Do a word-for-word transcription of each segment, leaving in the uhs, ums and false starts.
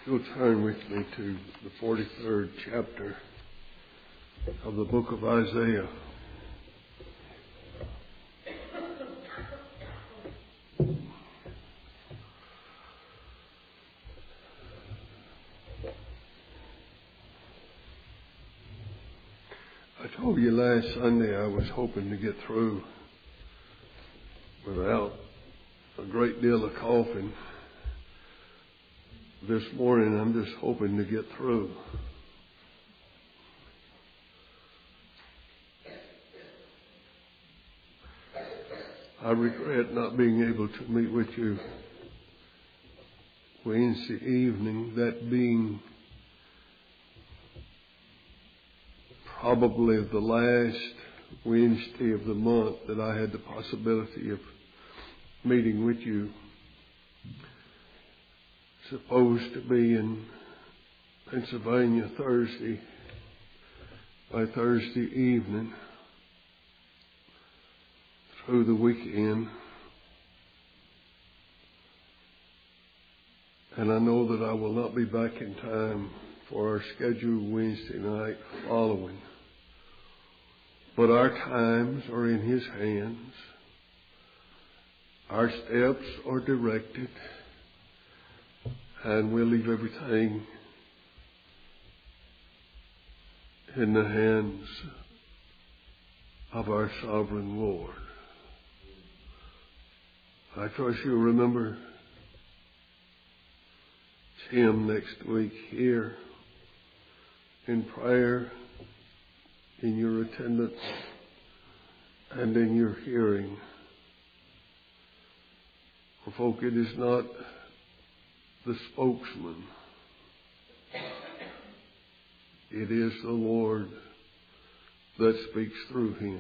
You'll turn with me to the forty-third chapter of the book of Isaiah. I told you last Sunday I was hoping to get through without a great deal of coughing. This morning I'm just hoping to get through. I regret not being able to meet with you Wednesday evening, that being probably the last Wednesday of the month that I had the possibility of meeting with you. Supposed to be in Pennsylvania Thursday, by Thursday evening, through the weekend. And I know that I will not be back in time for our scheduled Wednesday night following. But our times are in His hands. Our steps are directed. And we'll leave everything in the hands of our sovereign Lord. I trust you'll remember Him next week here in prayer, in your attendance, and in your hearing. For folk, it is not the spokesman. It is the Lord that speaks through Him.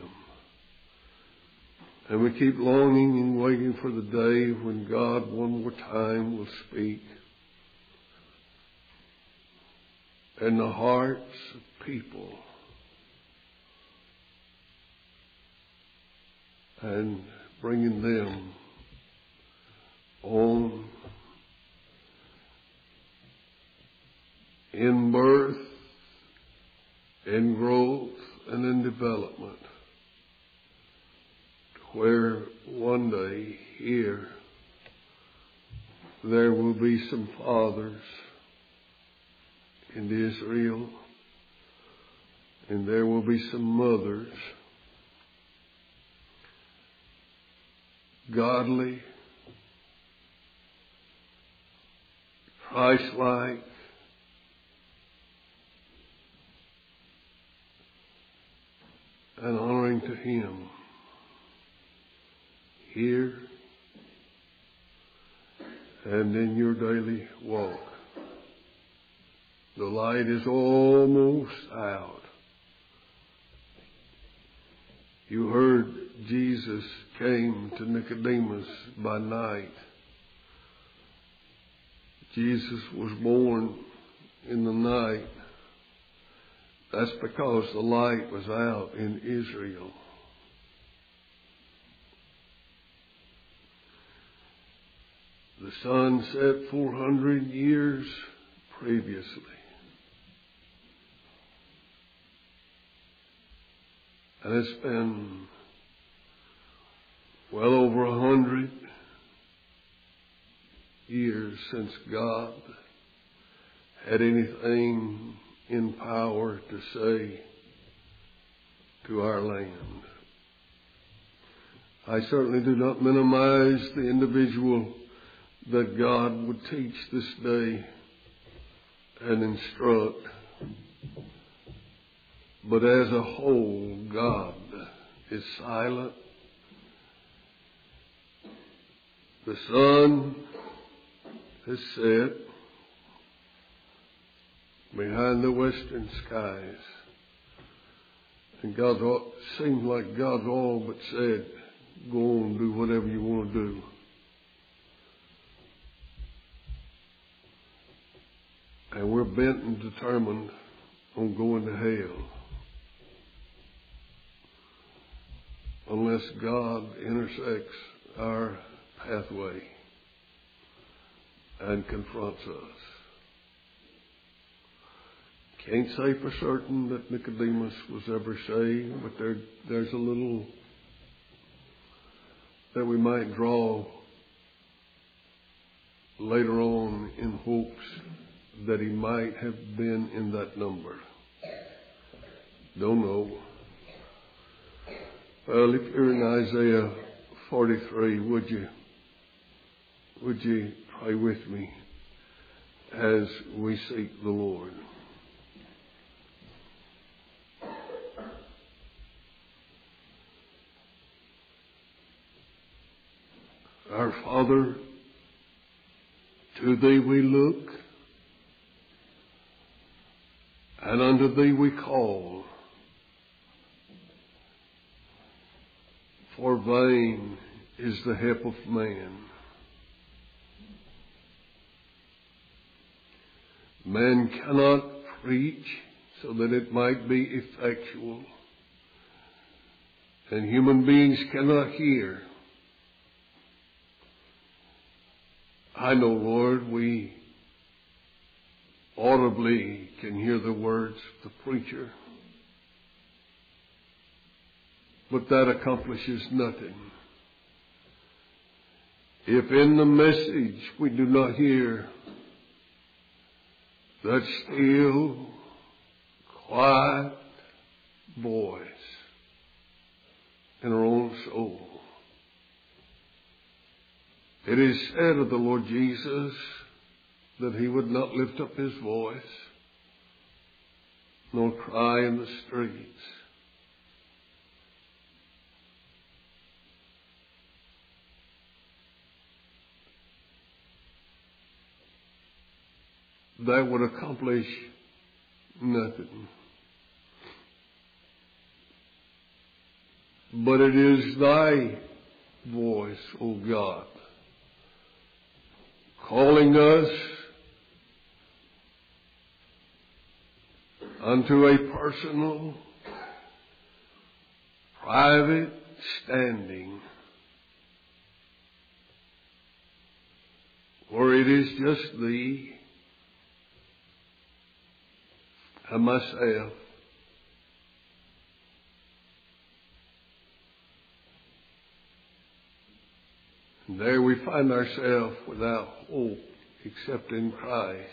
And we keep longing and waiting for the day when God one more time will speak. And the hearts of people and bringing them on in birth, in growth, and in development, to where one day here there will be some fathers in Israel, and there will be some mothers, godly, Christ-like, and honoring to Him here and in your daily walk. The light is almost out. You heard Jesus came to Nicodemus by night. Jesus was born in the night. That's because the light was out in Israel. The sun set four hundred years previously. And it's been well over a hundred years since God had anything in power to say to our land. I certainly do not minimize the individual that God would teach this day and instruct. But as a whole, God is silent. The sun has set behind the western skies. And God seems like God's all but said, go on, do whatever you want to do. And we're bent and determined on going to hell unless God intersects our pathway and confronts us. Can't say for certain that Nicodemus was ever saved, but there, there's a little that we might draw later on in hopes that he might have been in that number. Don't know. Well, if you're in Isaiah forty-three, would you, would you pray with me as we seek the Lord? Our Father, to Thee we look, and unto Thee we call. For vain is the help of man. Man cannot preach so that it might be effectual, and human beings cannot hear. I know, Lord, we audibly can hear the words of the preacher, but that accomplishes nothing. If in the message we do not hear that still, quiet voice in our own soul, it is said of the Lord Jesus that He would not lift up His voice nor cry in the streets. That would accomplish nothing. But it is Thy voice, O God, calling us unto a personal, private standing, where it is just Thee and myself. And there we find ourselves without hope except in Christ.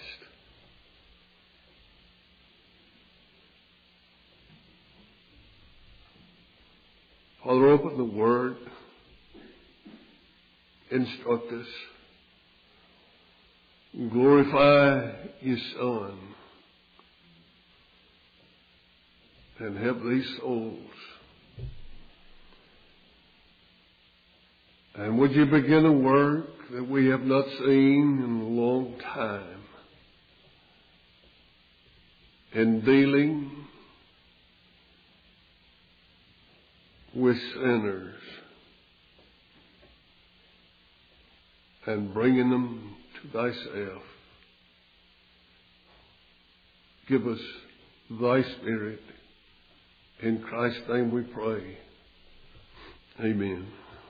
Father, open the Word, instruct us, glorify Your Son, and help these souls. And would You begin a work that we have not seen in a long time in dealing with sinners and bringing them to Thyself. Give us Thy Spirit. In Christ's name we pray. Amen.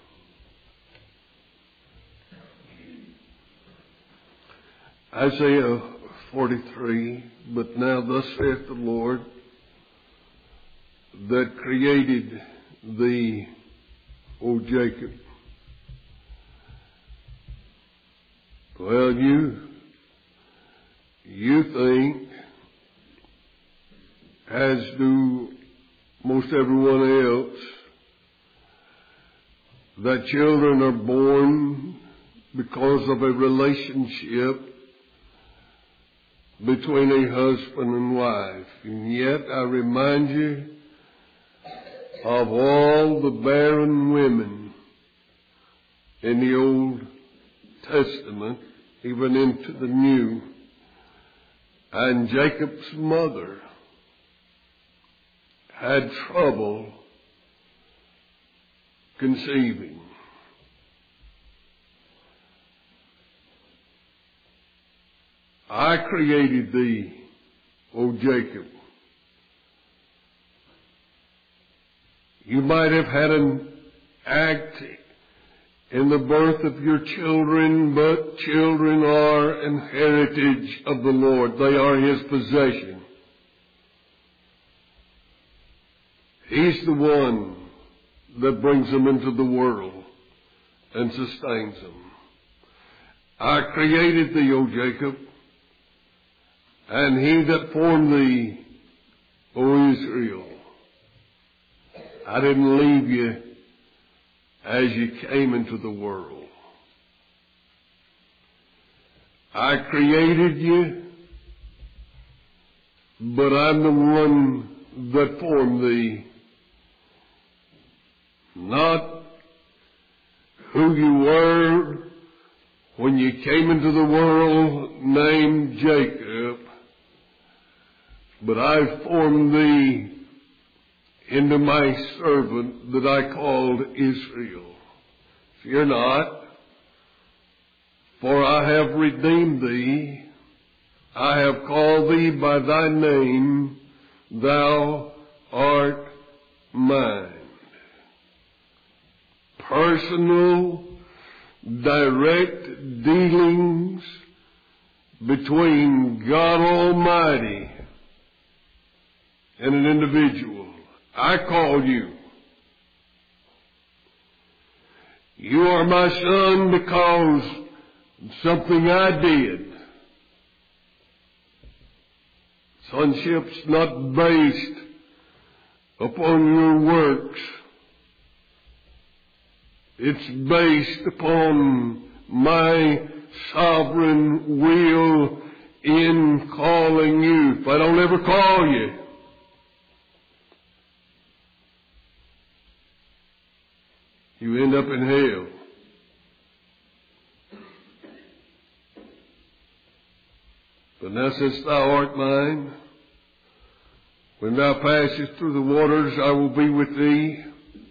Isaiah forty-three, but now thus saith the Lord that created thee, O Jacob. Well, you, you think, as do most everyone else, that children are born because of a relationship between a husband and wife. And yet I remind you of all the barren women in the Old Testament, even into the New, and Jacob's mother had trouble conceiving. I created thee, O Jacob. You might have had an act in the birth of your children, but children are an heritage of the Lord. They are His possession. He's the one that brings them into the world and sustains them. I created thee, O Jacob, and he that formed thee, O Israel. I didn't leave you as you came into the world. I created you, but I'm the one that formed thee. Not who you were when you came into the world named Jacob, but I formed thee into my servant that I called Israel. Fear not, for I have redeemed thee. I have called thee by thy name. Thou art mine. Personal, direct dealings between God Almighty and an individual. I called you. You are my son because something I did. Sonship's not based upon your works. It's based upon my sovereign will in calling you. If I don't ever call you, you end up in hell. But now since thou art mine, when thou passest through the waters, I will be with thee.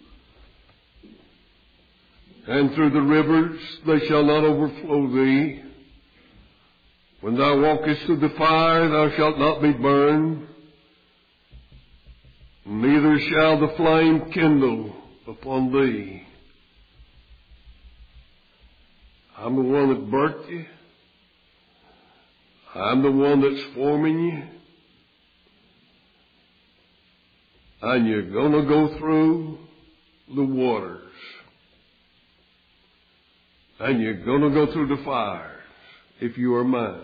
And through the rivers, they shall not overflow thee. When thou walkest through the fire, thou shalt not be burned. Neither shall the flame kindle upon thee. I'm the one that birthed you. I'm the one that's forming you. And you're going to go through the waters. And you're going to go through the fires if you are mine.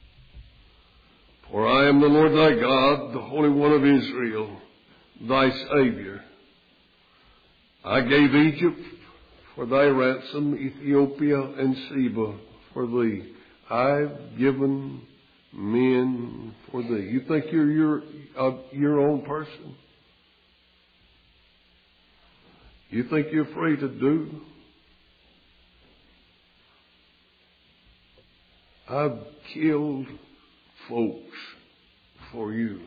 For I am the Lord thy God, the Holy One of Israel, thy Savior. I gave Egypt for thy ransom, Ethiopia and Seba for thee. I've given men for thee. You think you're your, uh, your own person? You think you're free to do? I've killed folks for you.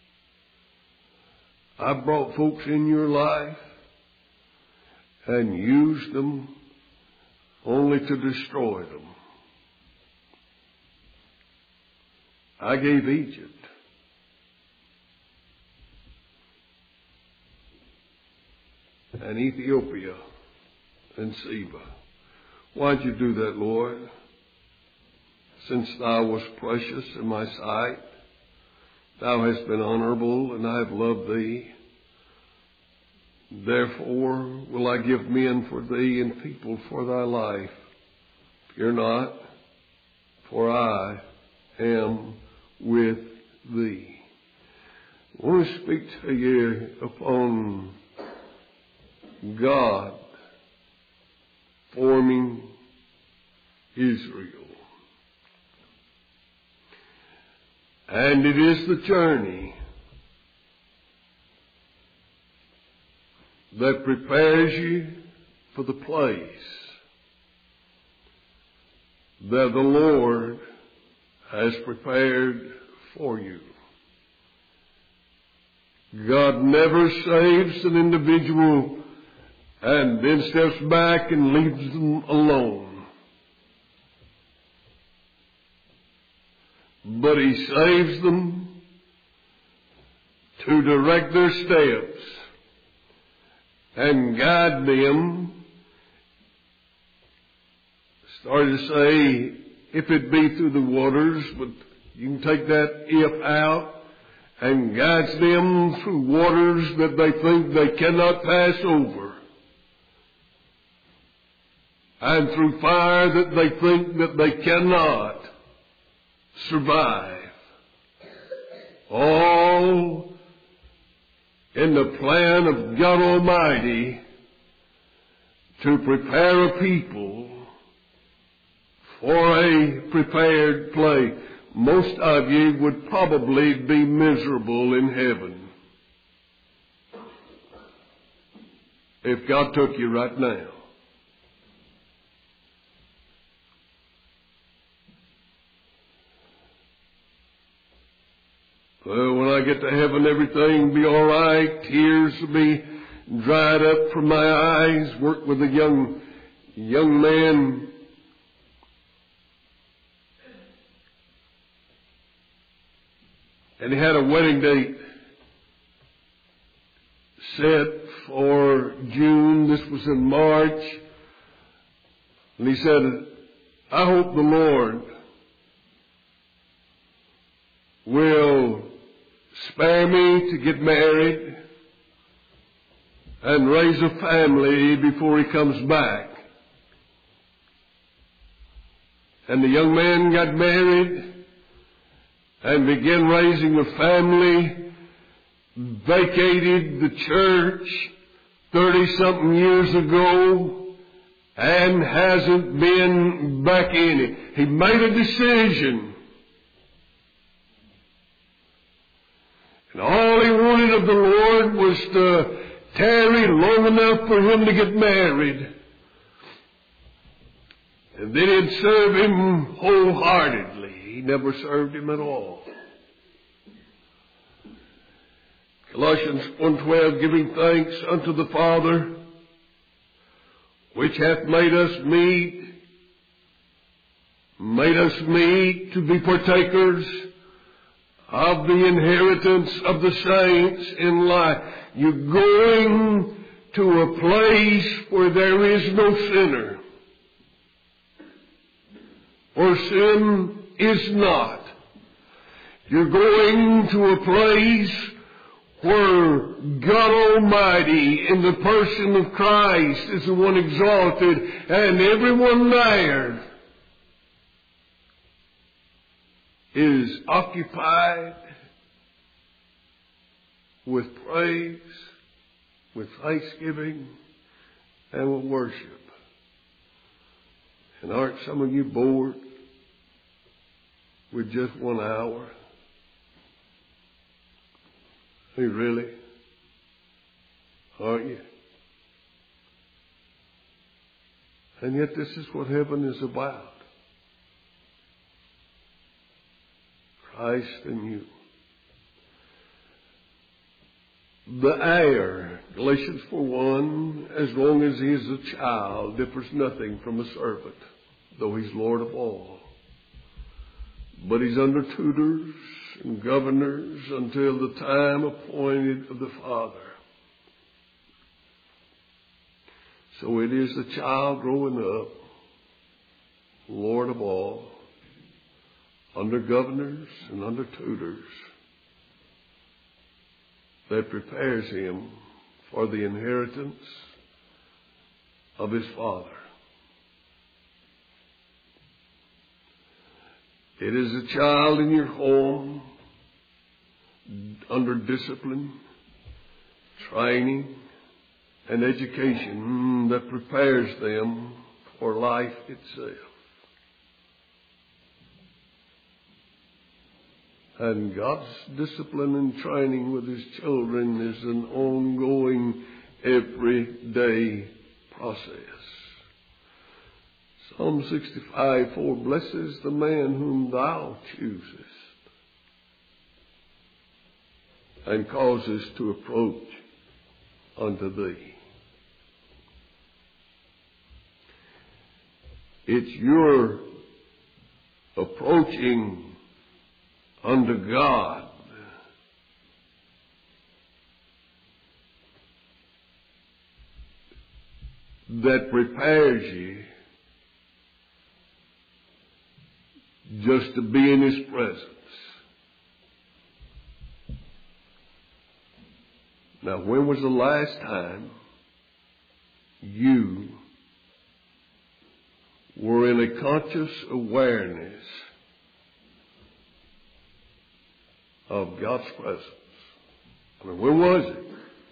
I brought folks in your life and used them only to destroy them. I gave Egypt. And Ethiopia and Seba. Why'd you do that, Lord? Since thou wast precious in my sight, thou hast been honorable, and I have loved thee. Therefore will I give men for thee and people for thy life. Fear not, for I am with thee. I want to speak to you upon God forming Israel. And it is the journey that prepares you for the place that the Lord has prepared for you. God never saves an individual and then steps back and leaves them alone. But He saves them to direct their steps and guide them. Started to say, if it be through the waters, but you can take that if out and guides them through waters that they think they cannot pass over, and through fire that they think that they cannot survive. All in the plan of God Almighty to prepare a people for a prepared place. Most of you would probably be miserable in heaven if God took you right now. Well, when I get to heaven, everything will be all right. Tears will be dried up from my eyes. Worked with a young, young man. And he had a wedding date set for June. This was in March. And he said, I hope the Lord will spare me to get married and raise a family before he comes back. And the young man got married and began raising a family, vacated the church thirty-something years ago, and hasn't been back in it. He made a decision. And all he wanted of the Lord was to tarry long enough for him to get married. And then he'd serve him wholeheartedly. He never served him at all. Colossians one twelve, giving thanks unto the Father, which hath made us meet, made us meet to be partakers of the inheritance of the saints in light. You're going to a place where there is no sinner, or sin is not. You're going to a place where God Almighty in the person of Christ is the one exalted, and everyone there is occupied with praise, with thanksgiving, and with worship. And aren't some of you bored with just one hour? Hey, really? Aren't you? And yet this is what heaven is about. Christ in you. The heir, Galatians four one, as long as he is a child, differs nothing from a servant, though he's Lord of all. But he's under tutors and governors until the time appointed of the Father. So it is the child growing up, Lord of all, under governors and under tutors, that prepares him for the inheritance of his Father. It is a child in your home, under discipline, training, and education that prepares them for life itself. And God's discipline and training with his children is an ongoing, everyday process. Psalm sixty-five four, blessed is the man whom thou choosest and causest to approach unto thee. It's your approaching unto God that prepares you just to be in his presence. Now, when was the last time you were in a conscious awareness of God's presence? I mean, when was it?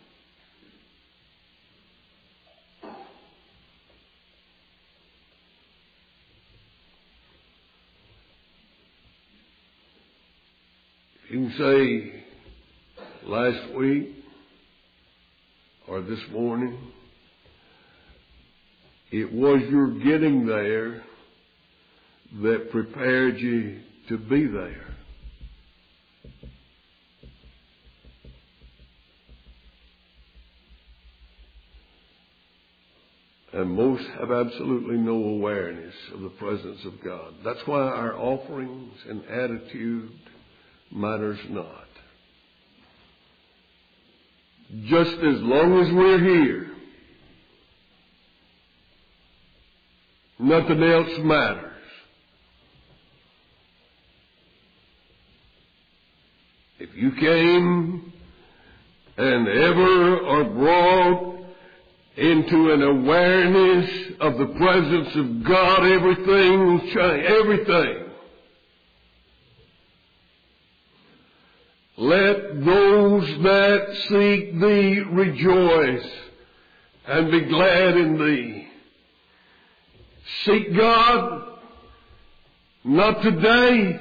You can say last week or this morning. It was your getting there that prepared you to be there. And most have absolutely no awareness of the presence of God. That's why our offerings and attitude matters not. Just as long as we're here, nothing else matters. If you came and ever are brought into an awareness of the presence of God, everything will change. Everything. Let those that seek thee rejoice and be glad in thee. Seek God, not today.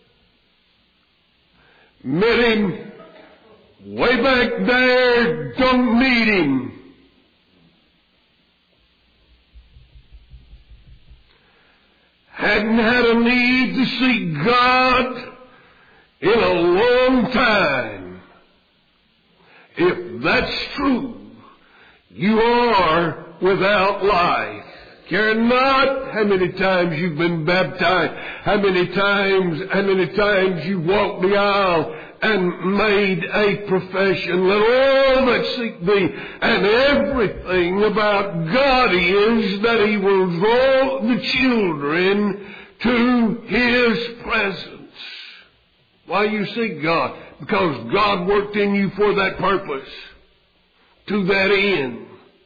Met Him way back there, don't need Him. Hadn't had a need to seek God in a long time. If that's true, you are without life. Care not how many times you've been baptized, how many times, how many times you walked the aisle and made a profession. Let all that seek thee, and everything about God is that He will draw the children to His presence. Why you seek God? Because God worked in you for that purpose, to that end.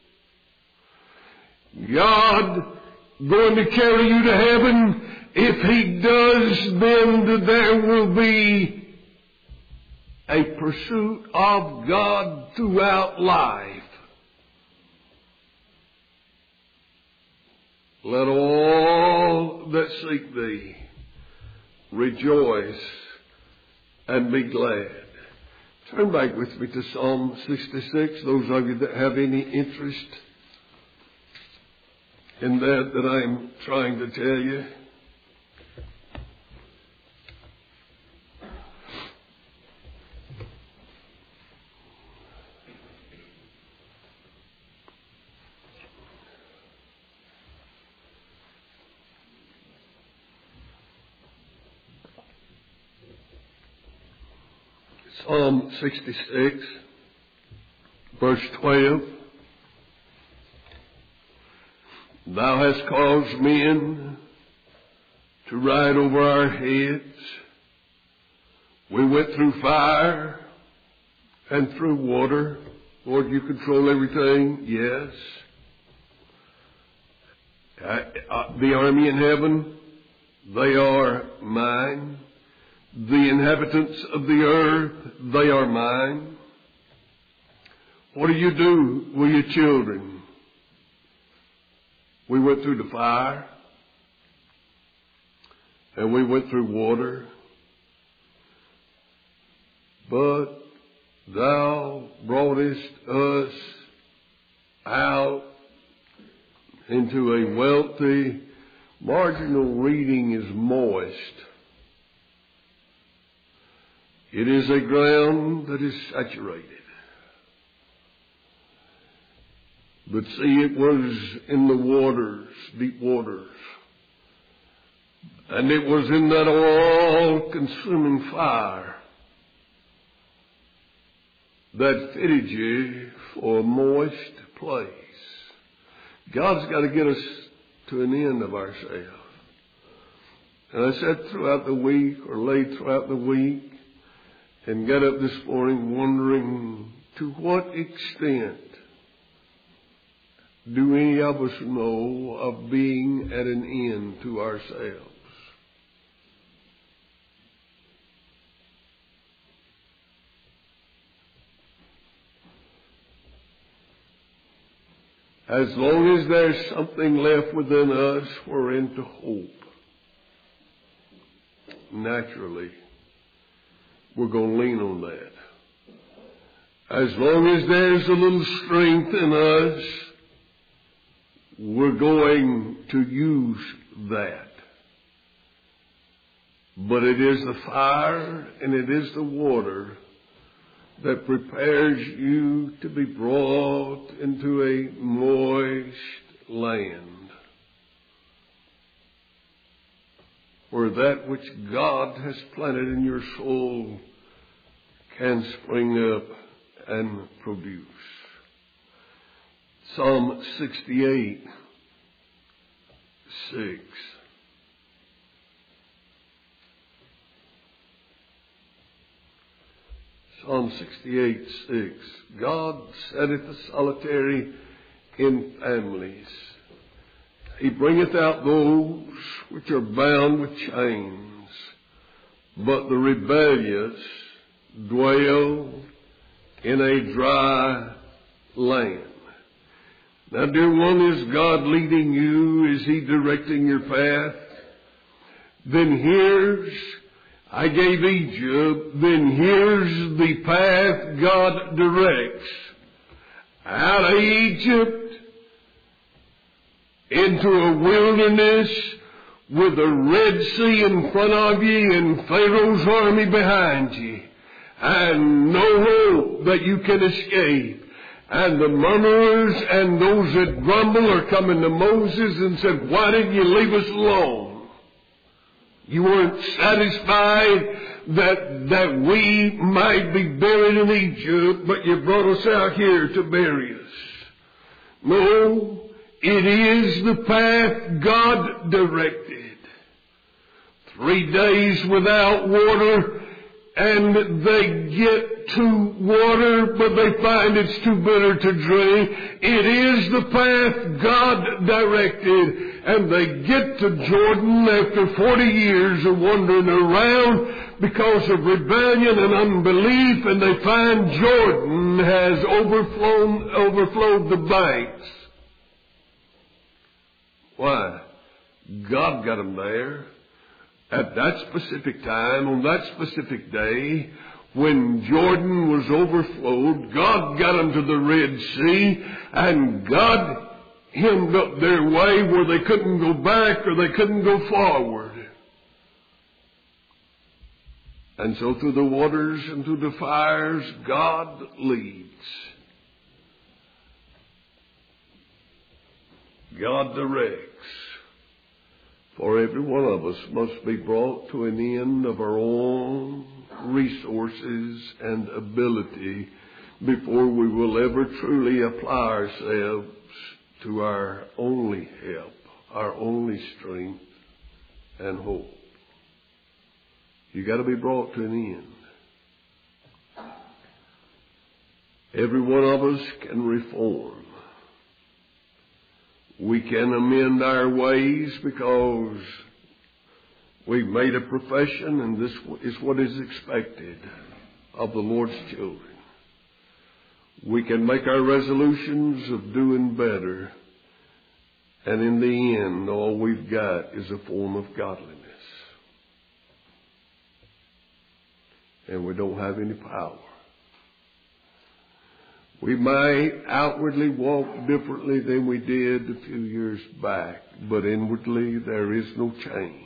God going to carry you to heaven? If He does, then there will be a pursuit of God throughout life. Let all that seek thee rejoice and be glad. Turn back with me to Psalm sixty-six. Those of you that have any interest in that that I'm trying to tell you. Psalm sixty-six, verse twelve. Thou hast caused men to ride over our heads. We went through fire and through water. Lord, you control everything. Yes. I, uh, the army in heaven, they are mine. The inhabitants of the earth, they are mine. What do you do with your children? We went through the fire, and we went through water, but thou broughtest us out into a wealthy, marginal reading is moist. It is a ground that is saturated. But see, it was in the waters, deep waters. And it was in that all-consuming fire that fitted you for a moist place. God's got to get us to an end of ourselves. And I said throughout the week, or late throughout the week, and got up this morning wondering to what extent do any of us know of being at an end to ourselves? As long as there's something left within us wherein to hope, naturally, we're going to lean on that. As long as there's a little strength in us, we're going to use that. But it is the fire and it is the water that prepares you to be brought into a moist land, where that which God has planted in your soul can spring up and produce. Psalm sixty-eight, six. Psalm sixty-eight, six. God setteth the solitary in families. He bringeth out those which are bound with chains, but the rebellious dwell in a dry land. Now, dear one, is God leading you? Is He directing your path? Then here's I gave Egypt, then here's the path God directs. Out of Egypt into a wilderness with the Red Sea in front of you and Pharaoh's army behind you, and no hope that you can escape. And the murmurers and those that grumble are coming to Moses and said, why didn't you leave us alone? You weren't satisfied that, that we might be buried in Egypt, but you brought us out here to bury us. No, it is the path God directed. Three days without water, and they get to water, but they find it's too bitter to drink. It is the path God directed. And they get to Jordan after forty years of wandering around because of rebellion and unbelief, and they find Jordan has overflown, overflowed the banks. Why? God got them there. At that specific time, on that specific day, when Jordan was overflowed, God got them to the Red Sea, and God hemmed up their way where they couldn't go back or they couldn't go forward. And so through the waters and through the fires, God leads. God directs. For every one of us must be brought to an end of our own resources and ability before we will ever truly apply ourselves to our only help, our only strength and hope. You got to be brought to an end. Every one of us can reform. We can amend our ways because we've made a profession, and this is what is expected of the Lord's children. We can make our resolutions of doing better, and in the end, all we've got is a form of godliness. And we don't have any power. We might outwardly walk differently than we did a few years back, but inwardly there is no change.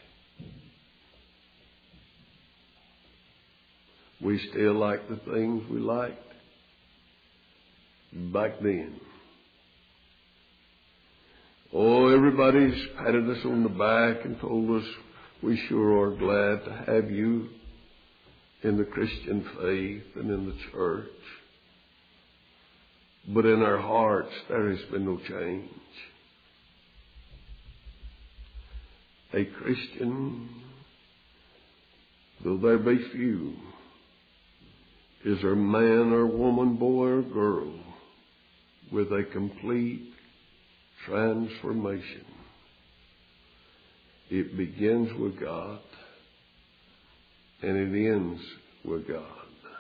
We still like the things we liked back then. Oh, everybody's patted us on the back and told us we sure are glad to have you in the Christian faith and in the church. But in our hearts, there has been no change. A Christian, though there be few, is there man or woman, boy or girl, with a complete transformation. It begins with God and it ends with God.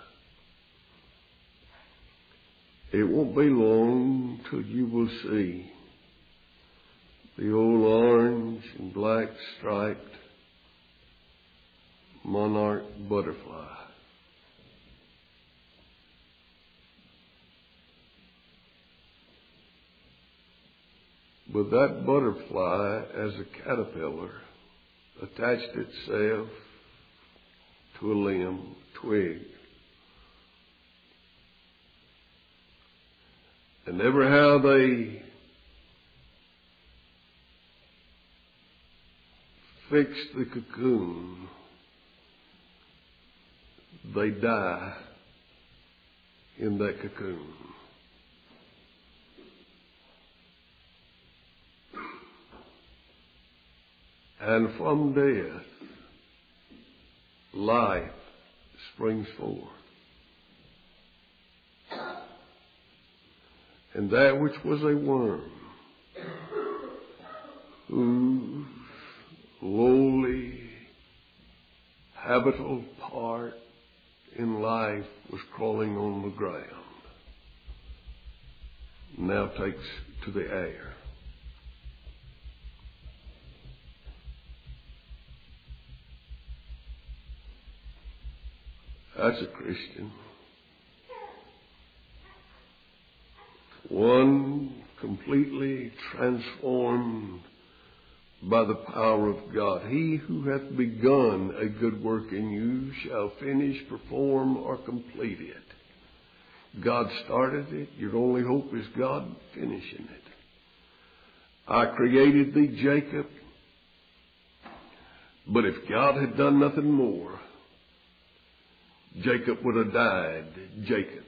It won't be long till you will see the old orange and black striped monarch butterfly. But that butterfly, as a caterpillar, attached itself to a limb, twig. And ever how they fix the cocoon, they die in that cocoon. And from death, life springs forth. And that which was a worm, whose lowly, habitable part in life was crawling on the ground, now takes to the air. That's a Christian. One completely transformed by the power of God. He who hath begun a good work in you shall finish, perform, or complete it. God started it. Your only hope is God finishing it. I created thee, Jacob, but if God had done nothing more, Jacob would have died Jacob.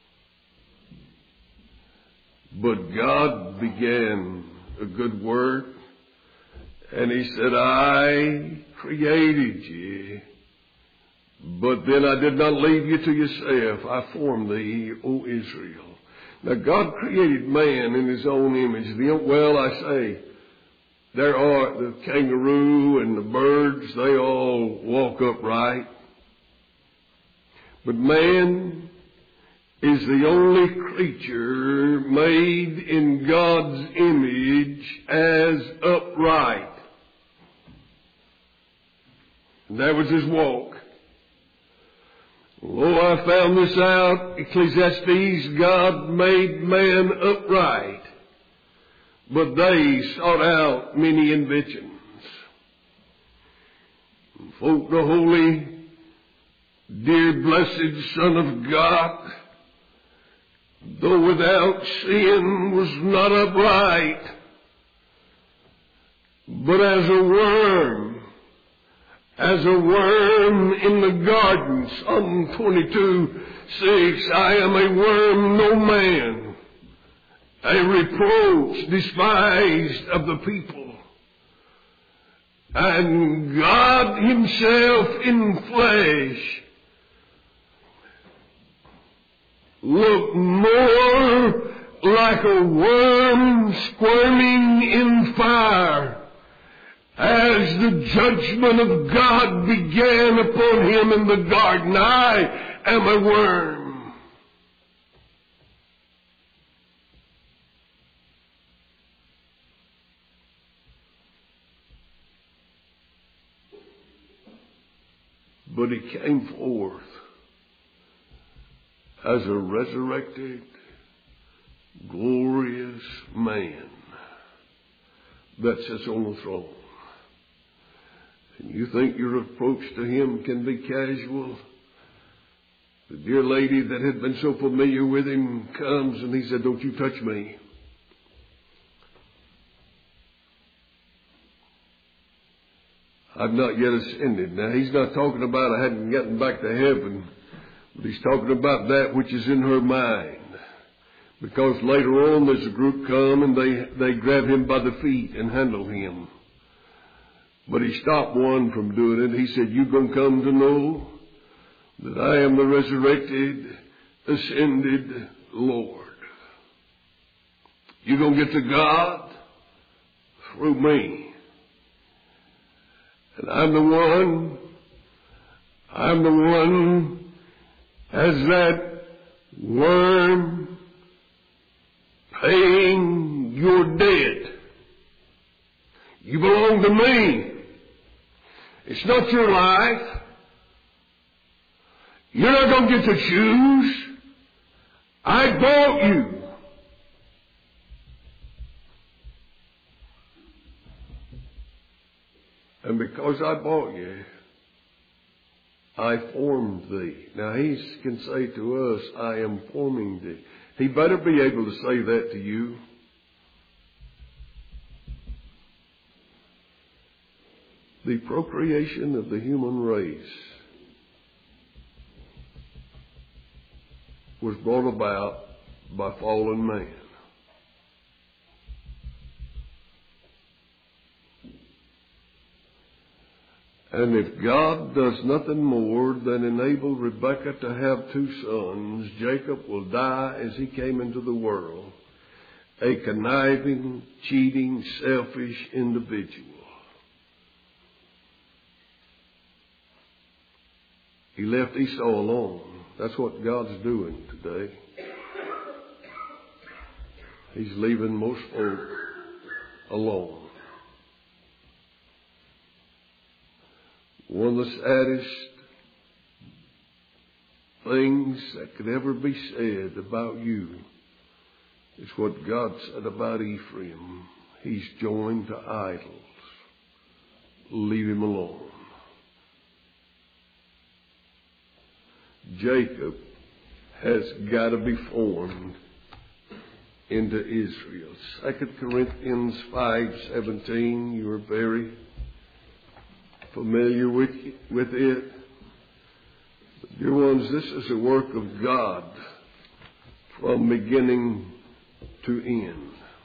But God began a good work, and He said, I created you, but then I did not leave you to yourself. I formed thee, O Israel. Now God created man in His own image. Well, I say, there are the kangaroo and the birds, they all walk upright. But man is the only creature made in God's image as upright. And that was his walk. Oh, I found this out, Ecclesiastes, God made man upright, but they sought out many inventions. And folk, the holy, dear blessed Son of God, though without sin, was not upright, but as a worm, as a worm in the garden. Psalm twenty-two, six, I am a worm, no man, a reproach, despised of the people. And God Himself in flesh look more like a worm squirming in fire as the judgment of God began upon him in the garden. I am a worm. But he came forth as a resurrected, glorious man that sits on the throne. And you think your approach to him can be casual? The dear lady that had been so familiar with him comes and he said, don't you touch me. I've not yet ascended. Now, he's not talking about I hadn't gotten back to heaven. But he's talking about that which is in her mind. Because later on there's a group come and they, they grab him by the feet and handle him. But he stopped one from doing it. He said, you gonna come to know that I am the resurrected, ascended Lord. You're going to get to God through me. And I'm the one, I'm the one as that worm paying your debt. You belong to me. It's not your life. You're not going to get to choose. I bought you. And because I bought you, I formed thee. Now he can say to us, I am forming thee. He better be able to say that to you. The procreation of the human race was brought about by fallen man. And if God does nothing more than enable Rebekah to have two sons, Jacob will die as he came into the world, a conniving, cheating, selfish individual. He left Esau alone. That's what God's doing today. He's leaving most folk alone. One of the saddest things that could ever be said about you is what God said about Ephraim. He's joined to idols. Leave him alone. Jacob has got to be formed into Israel. Second Corinthians five seventeen, you are very familiar with, with it. But dear ones, this is a work of God from beginning to end.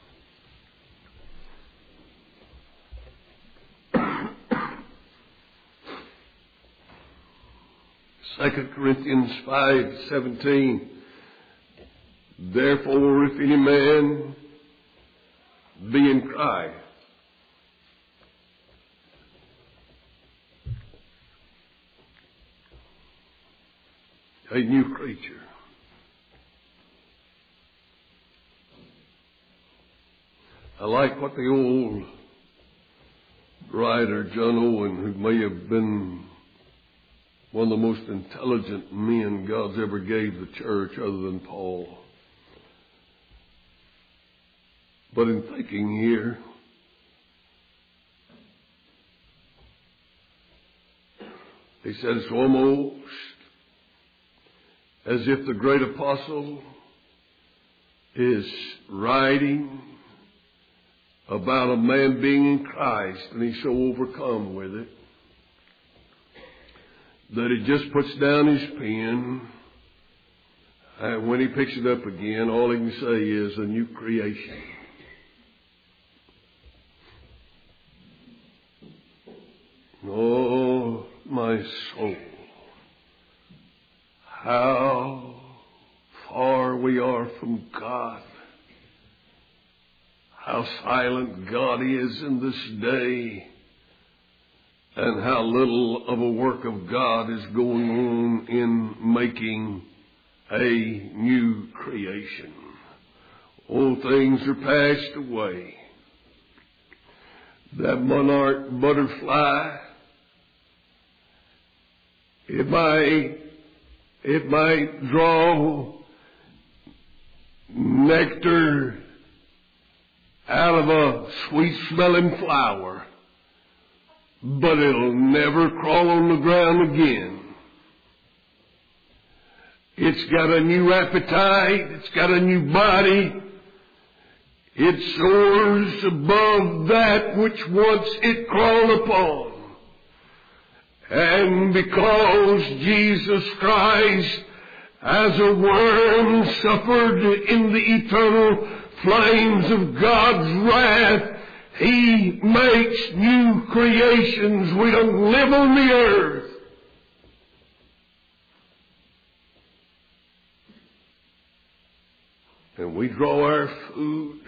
Second Corinthians five seventeen. Therefore, if any man be in Christ, a new creature. I like what the old writer John Owen, who may have been one of the most intelligent men God's ever gave the church other than Paul. But in thinking here, he said it's almost as if the great apostle is writing about a man being in Christ, and he's so overcome with it that he just puts down his pen, and when he picks it up again, all he can say is a new creation. Oh, my soul, how far we are from God. How silent God is in this day, and how little of a work of God is going on in making a new creation. Old things are passed away. That monarch butterfly, it might, it might draw nectar out of a sweet-smelling flower, but it'll never crawl on the ground again. It's got a new appetite. It's got a new body. It soars above that which once it crawled upon. And because Jesus Christ, as a worm, suffered in the eternal flames of God's wrath, He makes new creations. We don't live on the earth And we draw our food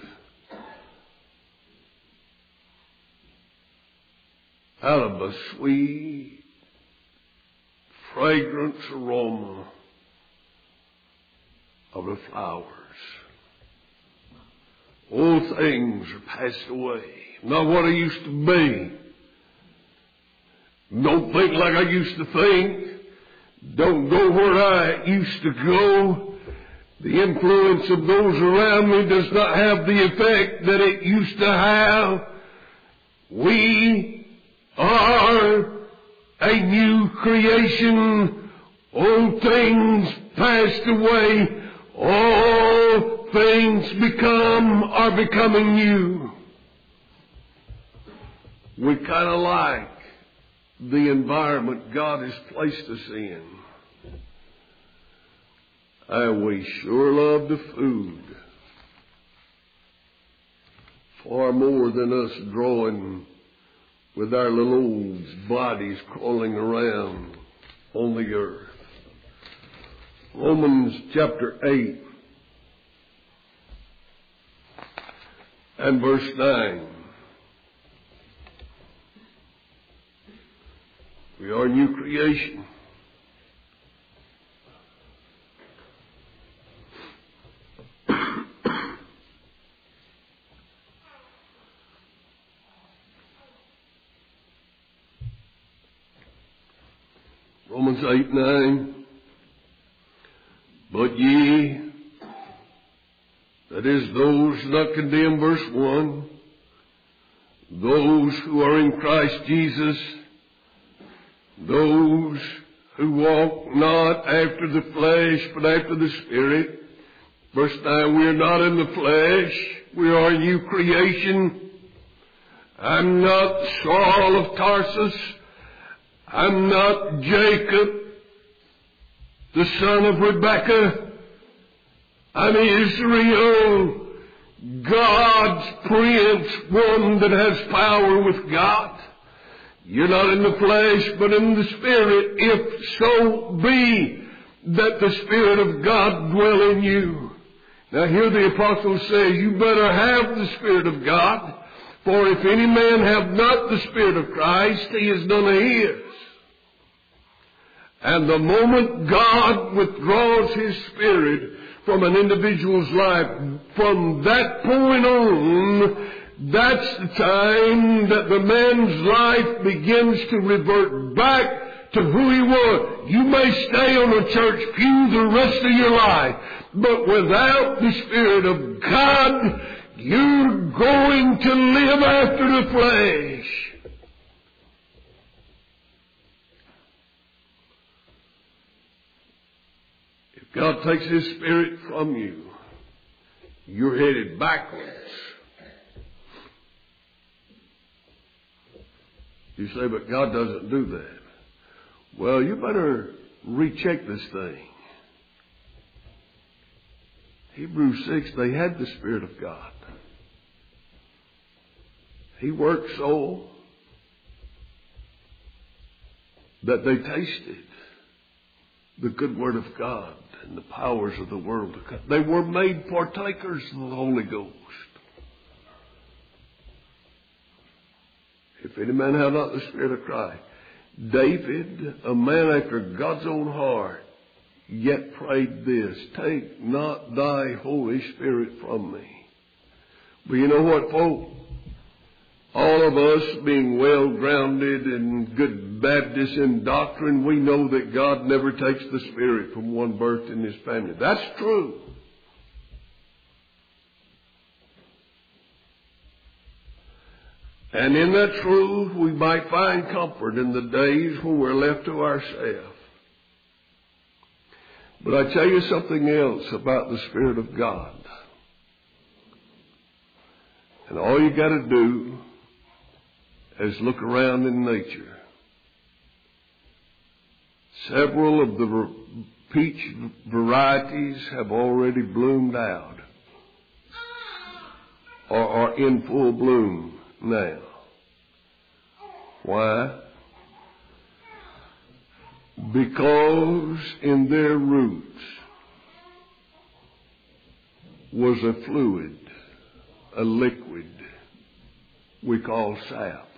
out of a sweet, fragrant aroma of the flowers. Old things are passed away. Not what I used to be. Don't think like I used to think. Don't go where I used to go. The influence of those around me does not have the effect that it used to have. We are a new creation. Old things passed away. All things become are becoming new. We kind of like the environment God has placed us in. And we sure love the food far more than us drawing with our little old bodies crawling around on the earth. Romans chapter eight and verse nine. We are a new creation. Romans eight, nine. But ye, that is those not condemned, verse one, those who are in Christ Jesus, those who walk not after the flesh, but after the Spirit. Verse nine, we are not in the flesh, we are a new creation. I'm not Saul of Tarsus. I'm not Jacob, the son of Rebekah. I'm Israel, God's prince, one that has power with God. You're not in the flesh, but in the Spirit, if so be that the Spirit of God dwell in you. Now here the apostle says, you better have the Spirit of God, for if any man have not the Spirit of Christ, he is none of his. And the moment God withdraws His Spirit from an individual's life, from that point on, that's the time that the man's life begins to revert back to who he was. You may stay on a church pew the rest of your life, but without the Spirit of God, you're going to live after the flesh. If God takes His Spirit from you, you're headed backwards. You say, but God doesn't do that. Well, you better recheck this thing. Hebrews six, they had the Spirit of God. He worked so that they tasted the good Word of God and the powers of the world to come. They were made partakers of the Holy Ghost. If any man have not the Spirit of Christ. David, a man after God's own heart, yet prayed this, take not thy Holy Spirit from me. But you know what, folk? All of us being well grounded and good Baptists in doctrine, we know that God never takes the Spirit from one birth in His family. That's true. And in that truth, we might find comfort in the days when we're left to ourselves. But I tell you something else about the Spirit of God. And all you got to do is look around in nature. Several of the peach varieties have already bloomed out or are in full bloom now. Why? Because in their roots was a fluid, a liquid we call sap.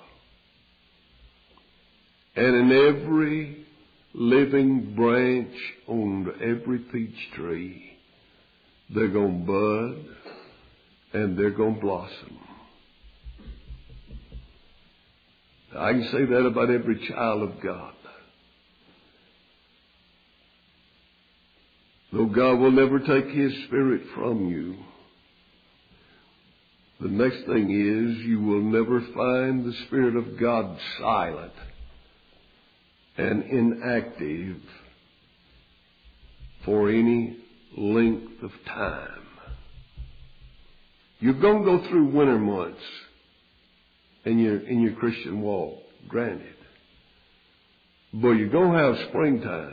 And in every living branch on every peach tree, they're going to bud and they're going to blossom. I can say that about every child of God. Though God will never take His Spirit from you, the next thing is you will never find the Spirit of God silent and inactive for any length of time. You're going to go through winter months in your, in your Christian walk, granted. But you're going to have springtime.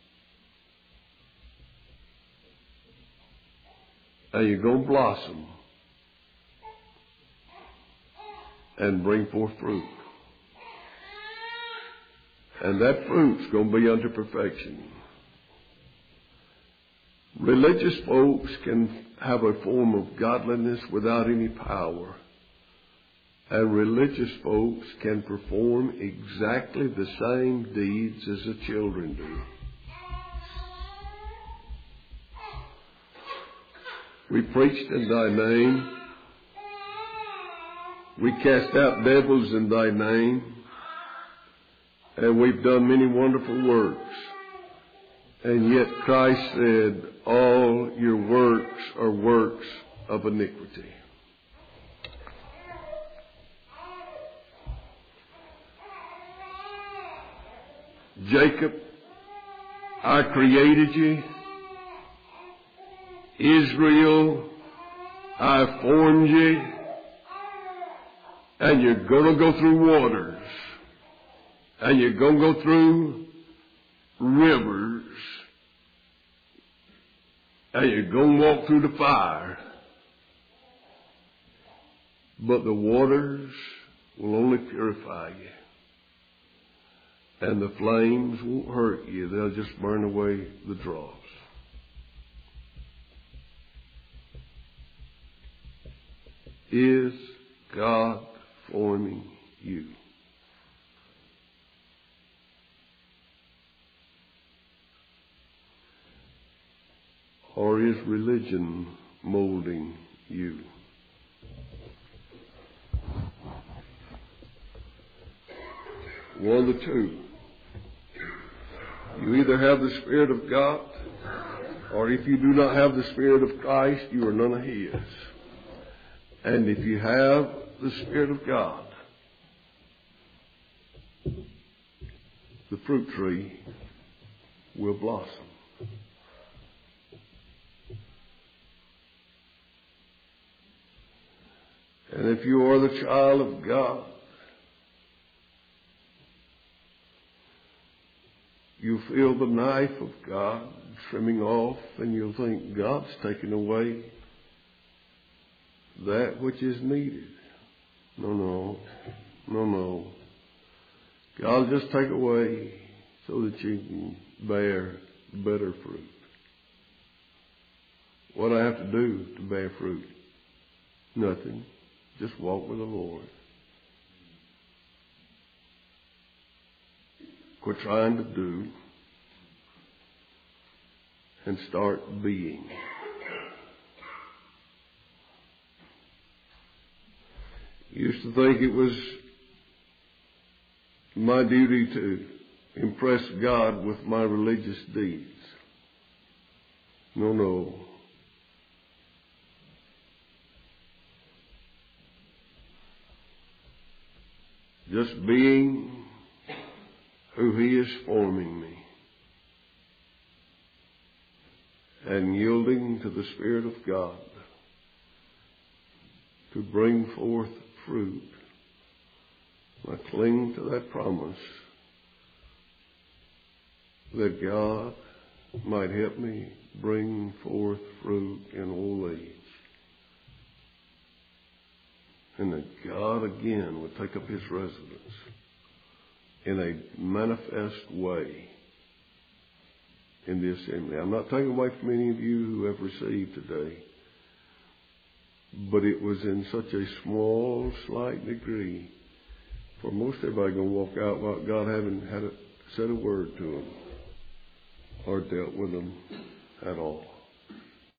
And you're going to blossom and bring forth fruit. And that fruit's going to be unto perfection. Religious folks can have a form of godliness without any power. And religious folks can perform exactly the same deeds as the children do. We preached in thy name. We cast out devils in thy name. And we've done many wonderful works. And yet Christ said, all your works are works of iniquity. Jacob, I created you. Israel, I formed you. And you're going to go through waters. And you're going to go through rivers. And you're going to walk through the fire. But the waters will only purify you. And the flames won't hurt you. They'll just burn away the dross. Is God forming you? Or is religion molding you? One of the two. You either have the Spirit of God, or if you do not have the Spirit of Christ, you are none of His. And if you have the Spirit of God, the fruit tree will blossom. And if you are the child of God, you feel the knife of God trimming off, and you'll think God's taking away that which is needed. No, no, no, no. God will just take away so that you can bear better fruit. What do I have to do to bear fruit? Nothing. Just walk with the Lord. Quit trying to do and start being. Used to think it was my duty to impress God with my religious deeds. No, no. Just being who He is forming me and yielding to the Spirit of God to bring forth fruit. I cling to that promise that God might help me bring forth fruit in old age. And that God again would take up His residence in a manifest way in the assembly. I'm not taking away from any of you who have received today. but it was in such a small, slight degree. For most everybody going to walk out without God having had a, said a word to them or dealt with them at all.